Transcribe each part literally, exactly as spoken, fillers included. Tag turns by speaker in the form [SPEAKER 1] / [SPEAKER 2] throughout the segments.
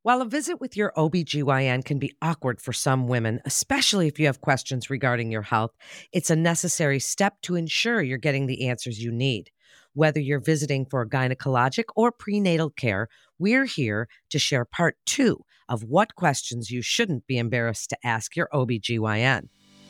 [SPEAKER 1] While a visit with your O B G Y N can be awkward for some women, especially if you have questions regarding your health, it's a necessary step to ensure you're getting the answers you need. Whether you're visiting for gynecologic or prenatal care, we're here to share part two of what questions you shouldn't be embarrassed to ask your O B G Y N.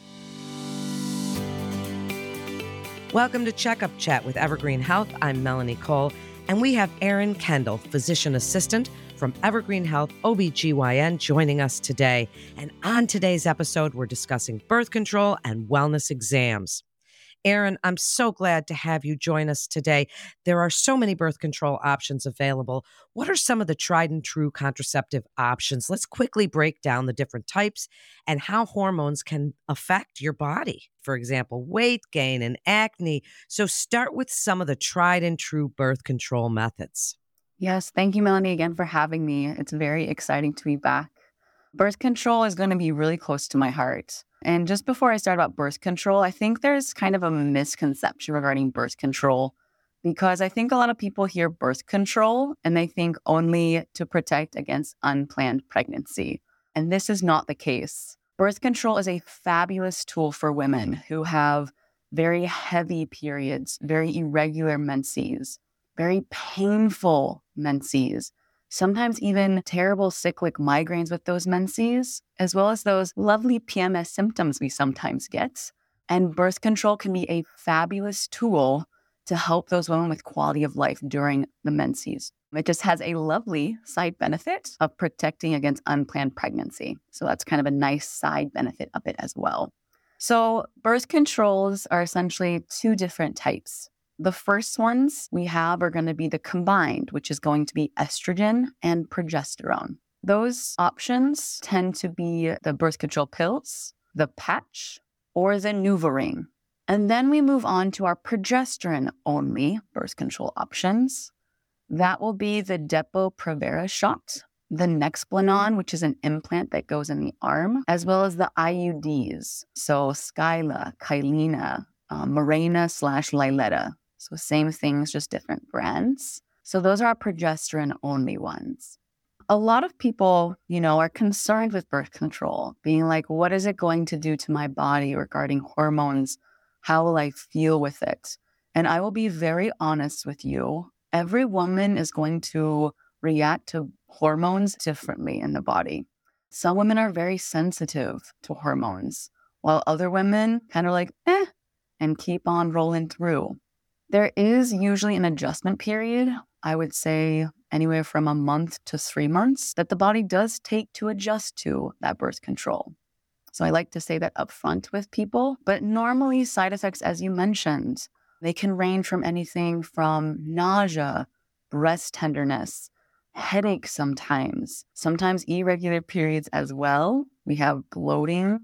[SPEAKER 1] Welcome to Checkup Chat with Evergreen Health. I'm Melanie Cole, and we have Erin Kendall, physician assistant from Evergreen Health O B G Y N, joining us today. And on today's episode, we're discussing birth control and wellness exams. Erin, I'm so glad to have you join us today. There are so many birth control options available. What are some of the tried and true contraceptive options? Let's quickly break down the different types and how hormones can affect your body. For example, weight gain and acne. So start with some of the tried and true birth control methods.
[SPEAKER 2] Yes, thank you, Melanie, again for having me. It's very exciting to be back. Birth control is going to be really close to my heart. And just before I start about birth control, I think there's kind of a misconception regarding birth control because I think a lot of people hear birth control and they think only to protect against unplanned pregnancy. And this is not the case. Birth control is a fabulous tool for women who have very heavy periods, very irregular menses, very painful menses, sometimes even terrible cyclic migraines with those menses, as well as those lovely P M S symptoms we sometimes get. And birth control can be a fabulous tool to help those women with quality of life during the menses. It just has a lovely side benefit of protecting against unplanned pregnancy. So that's kind of a nice side benefit of it as well. So birth controls are essentially two different types. The first ones we have are going to be the combined, which is going to be estrogen and progesterone. Those options tend to be the birth control pills, the patch, or the NuvaRing. And then we move on to our progesterone-only birth control options. That will be the Depo-Provera shot, the Nexplanon, which is an implant that goes in the arm, as well as the I U Ds. So Skyla, Kylena, uh, Mirena slash Liletta. So same things, just different brands. So those are our progesterone-only ones. A lot of people, you know, are concerned with birth control, being like, what is it going to do to my body regarding hormones? How will I feel with it? And I will be very honest with you. Every woman is going to react to hormones differently in the body. Some women are very sensitive to hormones, while other women kind of like, eh, and keep on rolling through. There is usually an adjustment period, I would say anywhere from a month to three months, that the body does take to adjust to that birth control. So I like to say that upfront with people. But normally side effects, as you mentioned, they can range from anything from nausea, breast tenderness, headache sometimes, sometimes irregular periods as well. We have bloating,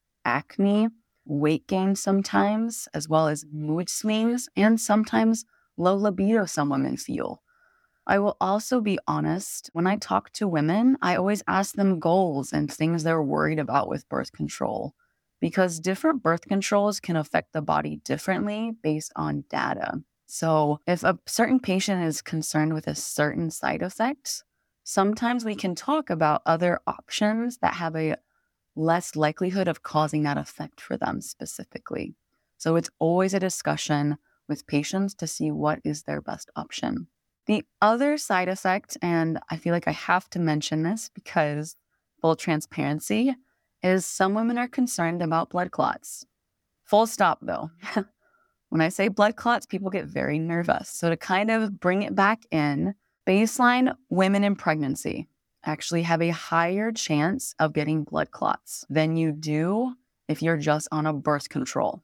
[SPEAKER 2] acne, weight gain sometimes, as well as mood swings, and sometimes low libido some women feel. I will also be honest, when I talk to women, I always ask them goals and things they're worried about with birth control, because different birth controls can affect the body differently based on data. So if a certain patient is concerned with a certain side effect, sometimes we can talk about other options that have a less likelihood of causing that effect for them specifically. So it's always a discussion with patients to see what is their best option. The other side effect, and I feel like I have to mention this because full transparency, is some women are concerned about blood clots. Full stop though. When I say blood clots, people get very nervous. So to kind of bring it back in, baseline women in pregnancy actually have a higher chance of getting blood clots than you do if you're just on a birth control.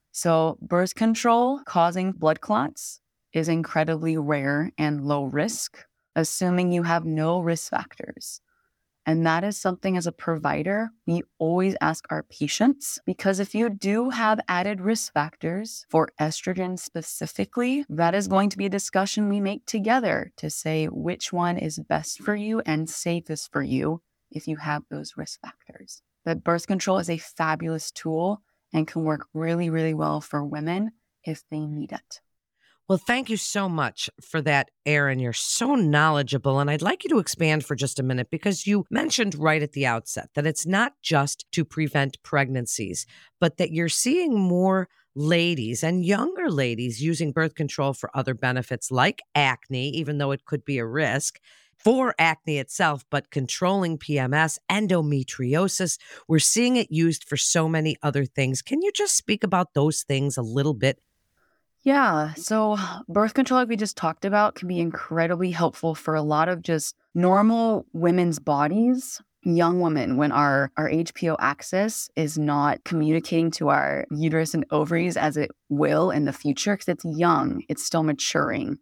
[SPEAKER 2] So birth control causing blood clots is incredibly rare and low risk, assuming you have no risk factors. And that is something as a provider, we always ask our patients, because if you do have added risk factors for estrogen specifically, that is going to be a discussion we make together to say which one is best for you and safest for you if you have those risk factors. But birth control is a fabulous tool and can work really, really well for women if they need it.
[SPEAKER 1] Well, thank you so much for that, Erin. You're so knowledgeable. And I'd like you to expand for just a minute because you mentioned right at the outset that it's not just to prevent pregnancies, but that you're seeing more ladies and younger ladies using birth control for other benefits like acne, even though it could be a risk for acne itself, but controlling P M S, endometriosis. We're seeing it used for so many other things. Can you just speak about those things a little bit?
[SPEAKER 2] Yeah. So birth control, like we just talked about, can be incredibly helpful for a lot of just normal women's bodies. Young women, when our, our H P O axis is not communicating to our uterus and ovaries as it will in the future, because it's young, it's still maturing.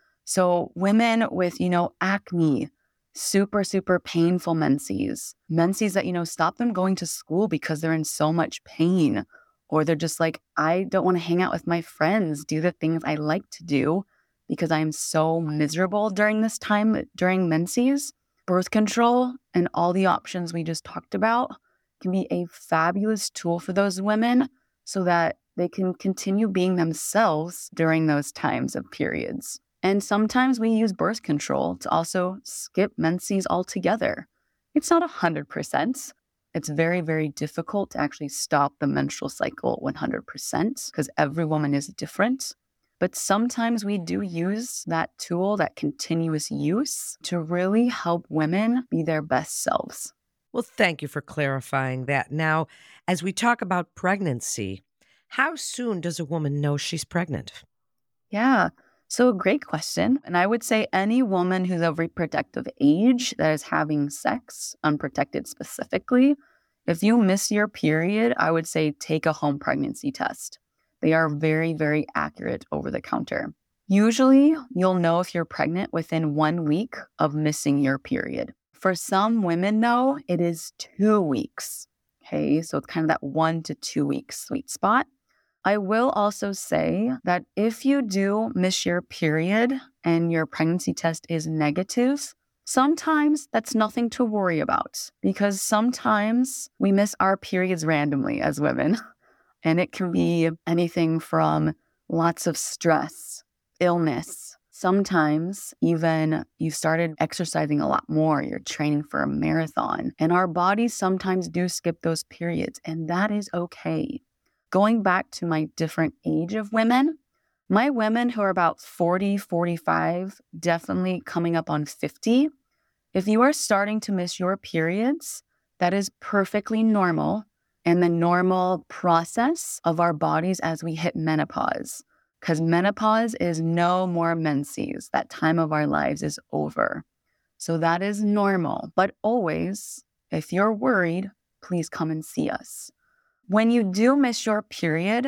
[SPEAKER 2] So women with, you know, acne, super, super painful menses, menses that, you know, stop them going to school because they're in so much pain. Or they're just like, I don't want to hang out with my friends, do the things I like to do because I am so miserable during this time, during menses. Birth control and all the options we just talked about can be a fabulous tool for those women so that they can continue being themselves during those times of periods. And sometimes we use birth control to also skip menses altogether. It's not one hundred percent. It's very, very difficult to actually stop the menstrual cycle one hundred percent because every woman is different. But sometimes we do use that tool, that continuous use, to really help women be their best selves.
[SPEAKER 1] Well, thank you for clarifying that. Now, as we talk about pregnancy, how soon does a woman know she's pregnant?
[SPEAKER 2] Yeah. So a great question. And I would say any woman who's of reproductive age that is having sex, unprotected specifically, if you miss your period, I would say take a home pregnancy test. They are very, very accurate over the counter. Usually, you'll know if you're pregnant within one week of missing your period. For some women, though, it is two weeks. Okay, so it's kind of that one to two weeks sweet spot. I will also say that if you do miss your period and your pregnancy test is negative, sometimes that's nothing to worry about because sometimes we miss our periods randomly as women. And it can be anything from lots of stress, illness. Sometimes even you started exercising a lot more, you're training for a marathon, and our bodies sometimes do skip those periods, and that is okay. Going back to my different age of women, my women who are about forty, forty-five, definitely coming up on fifty, if you are starting to miss your periods, that is perfectly normal and the normal process of our bodies as we hit menopause. Because menopause is no more menses. That time of our lives is over. So that is normal. But always, if you're worried, please come and see us. When you do miss your period,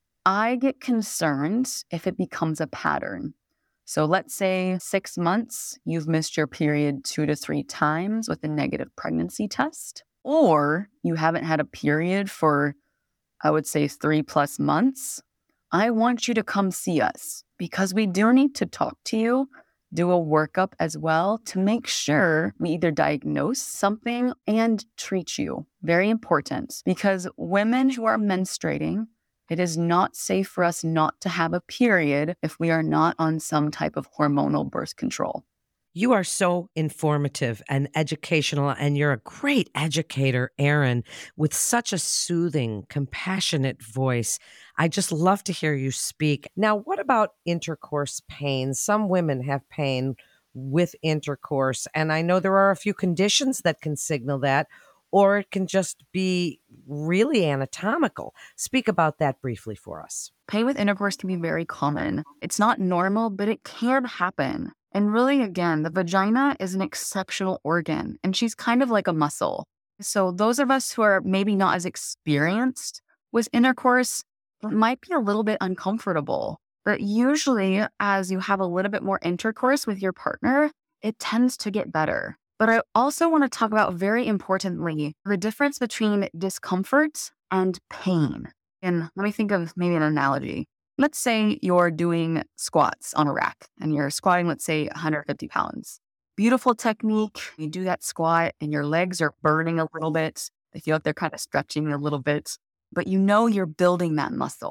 [SPEAKER 2] I get concerned if it becomes a pattern. So let's say six months, you've missed your period two to three times with a negative pregnancy test, or you haven't had a period for, I would say, three plus months. I want you to come see us because we do need to talk to you, do a workup as well to make sure we either diagnose something and treat you. Very important because women who are menstruating, it is not safe for us not to have a period if we are not on some type of hormonal birth control.
[SPEAKER 1] You are so informative and educational, and you're a great educator, Erin, with such a soothing, compassionate voice. I just love to hear you speak. Now, what about intercourse pain? Some women have pain with intercourse, and I know there are a few conditions that can signal that, or it can just be really anatomical. Speak about that briefly for us.
[SPEAKER 2] Pain with intercourse can be very common. It's not normal, but it can happen. And really, again, the vagina is an exceptional organ, and she's kind of like a muscle. So those of us who are maybe not as experienced with intercourse might be a little bit uncomfortable. But usually, as you have a little bit more intercourse with your partner, it tends to get better. But I also want to talk about, very importantly, the difference between discomfort and pain. And let me think of maybe an analogy. Let's say you're doing squats on a rack and you're squatting, let's say one hundred fifty pounds. Beautiful technique. You do that squat and your legs are burning a little bit. They feel like they're kind of stretching a little bit, but you know you're building that muscle.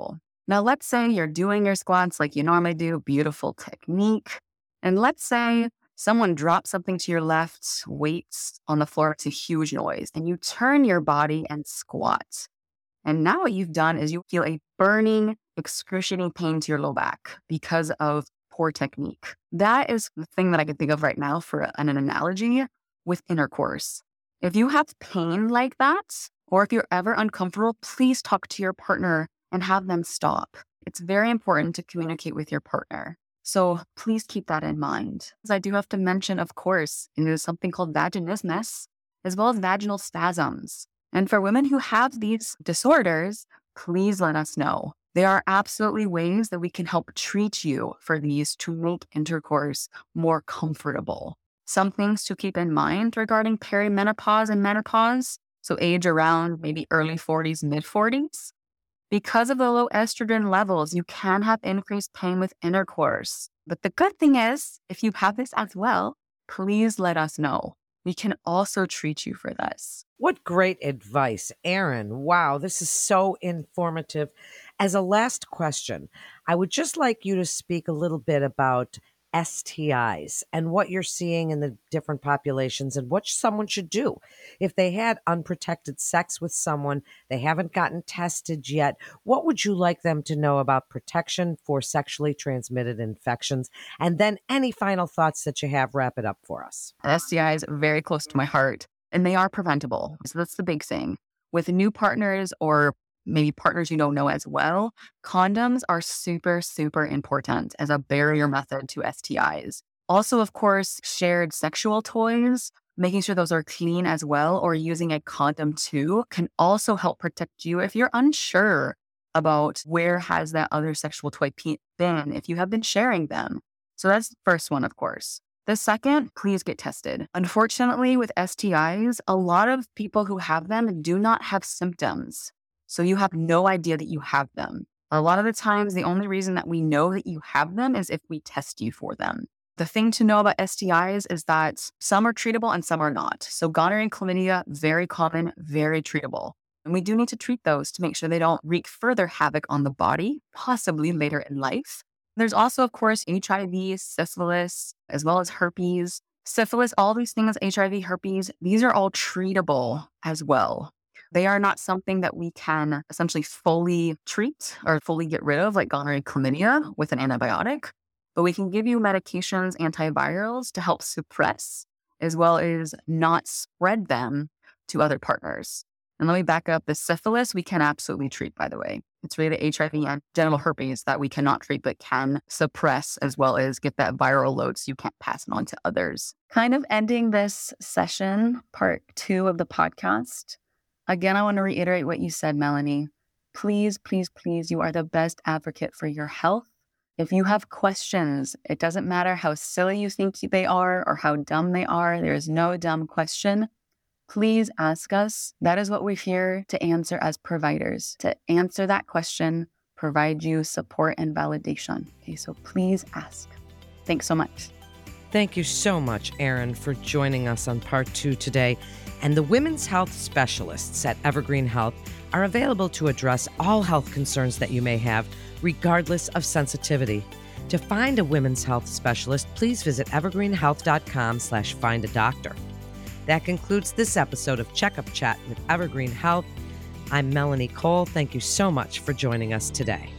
[SPEAKER 2] Now, let's say you're doing your squats like you normally do, beautiful technique. And let's say someone drops something to your left, weights on the floor, it's a huge noise, and you turn your body and squat. And now what you've done is you feel a burning, excruciating pain to your low back because of poor technique. That is the thing that I can think of right now for an, an analogy with intercourse. If you have pain like that, or if you're ever uncomfortable, please talk to your partner and have them stop. It's very important to communicate with your partner. So please keep that in mind. As I do have to mention, of course, there's something called vaginismus, as well as vaginal spasms. And for women who have these disorders, please let us know. There are absolutely ways that we can help treat you for these to make intercourse more comfortable. Some things to keep in mind regarding perimenopause and menopause, so age around maybe early forties, mid forties. Because of the low estrogen levels, you can have increased pain with intercourse. But the good thing is, if you have this as well, please let us know. We can also treat you for this.
[SPEAKER 1] What great advice, Erin. Wow, this is so informative. As a last question, I would just like you to speak a little bit about S T Is and what you're seeing in the different populations and what someone should do. If they had unprotected sex with someone, they haven't gotten tested yet, what would you like them to know about protection for sexually transmitted infections? And then any final thoughts that you have, wrap it up for us.
[SPEAKER 2] S T Is are very close to my heart, and they are preventable. So that's the big thing. With new partners or maybe partners you don't know as well, condoms are super, super important as a barrier method to S T Is. Also, of course, shared sexual toys, making sure those are clean as well, or using a condom too, can also help protect you if you're unsure about where has that other sexual toy been, if you have been sharing them. So that's the first one, of course. The second, please get tested. Unfortunately, with S T Is, a lot of people who have them do not have symptoms. So you have no idea that you have them. A lot of the times, the only reason that we know that you have them is if we test you for them. The thing to know about S T Is is that some are treatable and some are not. So gonorrhea and chlamydia, very common, very treatable. And we do need to treat those to make sure they don't wreak further havoc on the body, possibly later in life. There's also, of course, H I V, syphilis, as well as herpes. Syphilis, all these things, H I V, herpes, these are all treatable as well. They are not something that we can essentially fully treat or fully get rid of, like gonorrhea and chlamydia with an antibiotic, but we can give you medications, antivirals to help suppress, as well as not spread them to other partners. And let me back up. The syphilis we can absolutely treat, by the way. It's really the H I V and genital herpes that we cannot treat, but can suppress, as well as get that viral load so you can't pass it on to others. Kind of ending this session, part two of the podcast. Again, I want to reiterate what you said, Melanie. Please, please, please, you are the best advocate for your health. If you have questions, it doesn't matter how silly you think they are or how dumb they are. There is no dumb question. Please ask us. That is what we're here to answer as providers, to answer that question, provide you support and validation. Okay, so please ask. Thanks so much.
[SPEAKER 1] Thank you so much, Erin, for joining us on part two today. And the women's health specialists at Evergreen Health are available to address all health concerns that you may have, regardless of sensitivity. To find a women's health specialist, please visit evergreenhealth.com slash find a doctor. That concludes this episode of Checkup Chat with Evergreen Health. I'm Melanie Cole. Thank you so much for joining us today.